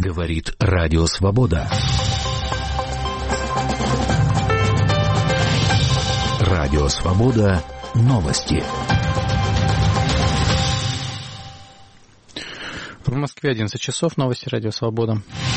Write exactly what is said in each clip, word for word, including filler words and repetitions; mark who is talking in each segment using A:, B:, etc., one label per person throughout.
A: Говорит Радио Свобода. Радио Свобода. Новости.
B: В Москве одиннадцать часов. Новости Радио Свобода.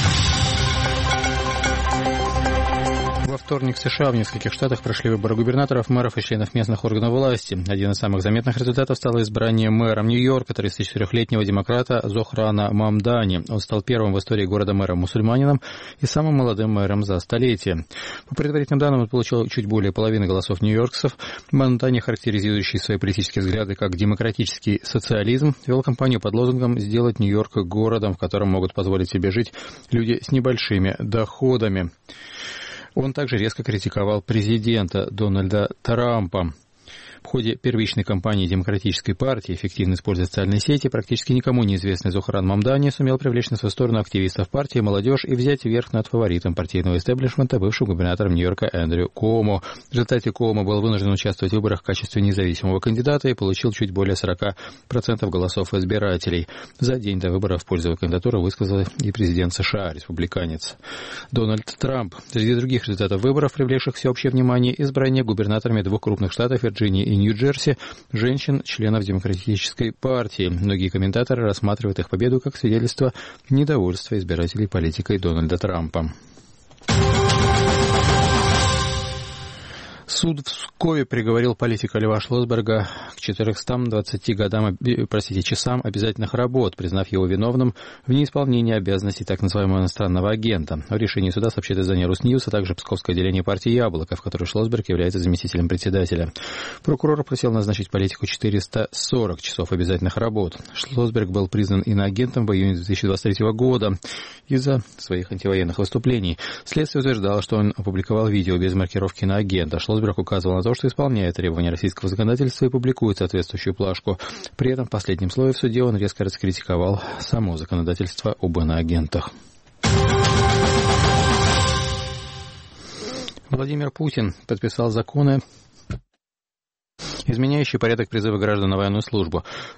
B: Во вторник в США в нескольких штатах прошли выборы губернаторов, мэров и членов местных органов власти. Один из самых заметных результатов стало избрание мэром Нью-Йорка тридцать четырёхлетнего демократа Зохрана Мамдани. Он стал первым в истории города мэром-мусульманином и самым молодым мэром за столетие. По предварительным данным, он получил чуть более половины голосов нью-йоркцев. Мамдани, характеризующий свои политические взгляды как демократический социализм, вел кампанию под лозунгом «Сделать Нью-Йорк городом, в котором могут позволить себе жить люди с небольшими доходами». Он также резко критиковал президента Дональда Трампа. В ходе первичной кампании Демократической партии, эффективно используя социальные сети, практически никому неизвестный Зохран Мамдани сумел привлечь на свою сторону активистов партии, молодежь и взять верх над фаворитом партийного истеблишмента, бывшим губернатором Нью-Йорка Эндрю Куомо. В результате Куомо был вынужден участвовать в выборах в качестве независимого кандидата и получил чуть более сорок процентов голосов избирателей. За день до выборов в пользу его кандидатуры высказал и президент США, республиканец Дональд Трамп. Среди других результатов выборов, привлекших всеобщее внимание, избрание губернаторами двух крупных штатов Вирджинии и Нью-Джерси женщин, членов Демократической партии. Многие комментаторы рассматривают их победу как свидетельство недовольства избирателей политикой Дональда Трампа. Суд в Пскове приговорил политика Льва Шлосберга к четырёмстам двадцати годам, простите, часам обязательных работ, признав его виновным в неисполнении обязанностей так называемого иностранного агента. В решении суда сообщает издание «Русньюз», а также Псковское отделение партии «Яблоко», в которой Шлосберг является заместителем председателя. Прокурор просил назначить политику четыреста сорок часов обязательных работ. Шлосберг был признан иноагентом в июне две тысячи двадцать третьего года из-за своих антивоенных выступлений. Следствие утверждало, что он опубликовал видео без маркировки иноагента. Шлосберг указывал на то, что исполняет требования российского законодательства и публикует соответствующую плашку. При этом в последнем слое в суде он резко раскритиковал само законодательство об иноагентах. Владимир Путин подписал законы, изменяющие порядок призыва граждан на военную службу.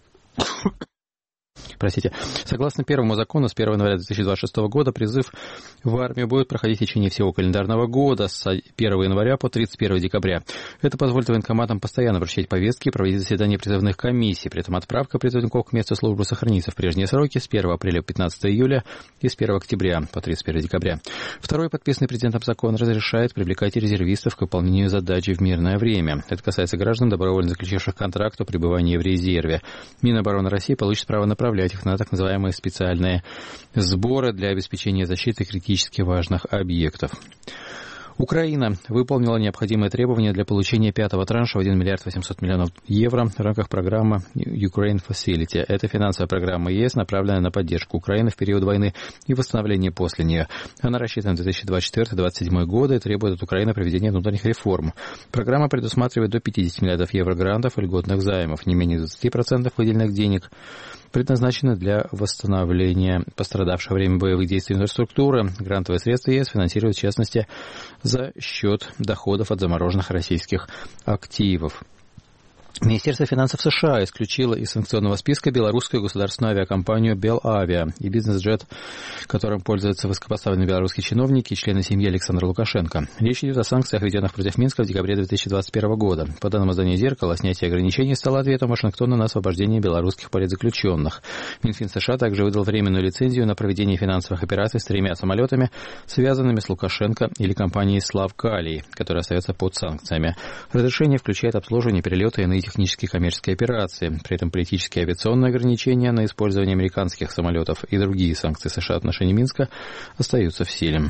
B: Простите. Согласно первому закону, с первого января две тысячи двадцать шестого года призыв в армию будет проходить в течение всего календарного года с первого января по тридцать первого декабря. Это позволит военкоматам постоянно вручать повестки и проводить заседания призывных комиссий. При этом отправка призывников к месту службы сохранится в прежние сроки с первого апреля по пятнадцатого июля и с первого октября по тридцать первого декабря. Второй, подписанный президентом закон, разрешает привлекать резервистов к выполнению задачи в мирное время. Это касается граждан, добровольно заключивших контракт о пребывании в резерве. Минобороны России получит право направлять их на так называемые специальные сборы для обеспечения защиты критически важных объектов. Украина выполнила необходимые требования для получения пятого транша в один миллиард восемьсот миллионов евро в рамках программы Ukraine Facility. Это финансовая программа ЕС, направленная на поддержку Украины в период войны и восстановление после нее. Она рассчитана на две тысячи двадцать четвёртый — две тысячи двадцать седьмой годы и требует от Украины проведения внутренних реформ. Программа предусматривает до пятьдесят миллиардов евро грантов и льготных займов, не менее двадцать процентов выделенных денег предназначены для восстановления пострадавшей во время боевых действий инфраструктуры. Грантовые средства ЕС финансируют, в частности, за счет доходов от замороженных российских активов. Министерство финансов США исключило из санкционного списка белорусскую государственную авиакомпанию «Белавиа» и «Бизнес-джет», которым пользуются высокопоставленные белорусские чиновники и члены семьи Александра Лукашенко. Речь идет о санкциях, введенных против Минска в декабре две тысячи двадцать первого года. По данным издания «Зеркало», снятие ограничений стало ответом Вашингтона на освобождение белорусских политзаключенных. Минфин США также выдал временную лицензию на проведение финансовых операций с тремя самолетами, связанными с Лукашенко или компанией «Славкалий», которая остается под санкциями. Разрешение включает обслуживание, перелеты и иные технические коммерческие операции. При этом политические и авиационные ограничения на использование американских самолетов и другие санкции США в отношении Минска остаются в силе.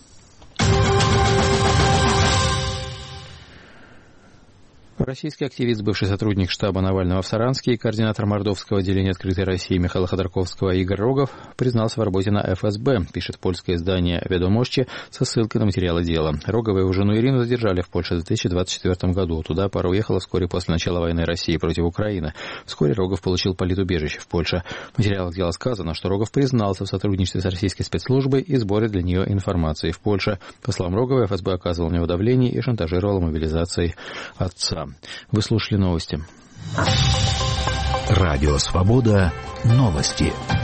B: Российский активист, бывший сотрудник штаба Навального в Саранске и координатор мордовского отделения «Открытой России» Михаила Ходорковского Игорь Рогов признался в работе на эф эс бэ, пишет польское издание «Ведомости» со ссылкой на материалы дела. Рогова и его жену Ирину задержали в Польше в две тысячи двадцать четвёртом году. Туда пара уехала вскоре после начала войны России против Украины. Вскоре Рогов получил политубежище в Польше. В материалах дела сказано, что Рогов признался в сотрудничестве с российской спецслужбой и сборе для нее информации в Польше. По словам Рогова, эф эс бэ оказывал на него давление и шантажировал мобилизацией отца. Вы слушали новости.
A: Радио Свобода. Новости.